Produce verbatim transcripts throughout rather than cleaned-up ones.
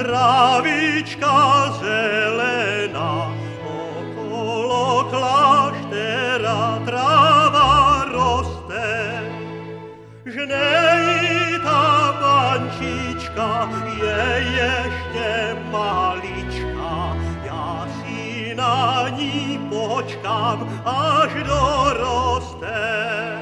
trávička zelená, okolo kláštera tráva roste. Žnejí ta mančička, je ještě malička, já si na ní počkám, až doroste.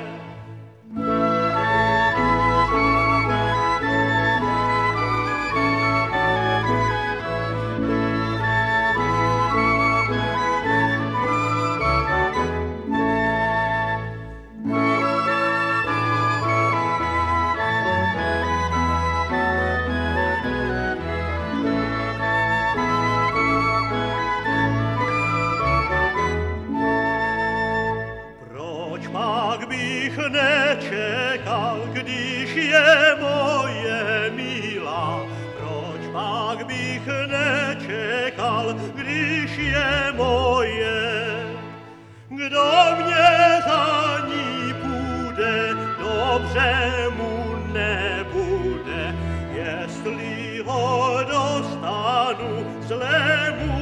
Pak bych nečekal, když je moje milá. Proč pak bych nečekal, když je moje? Kdo mě za ní půjde, dobře mu nebude. Jestli ho dostanu, zlému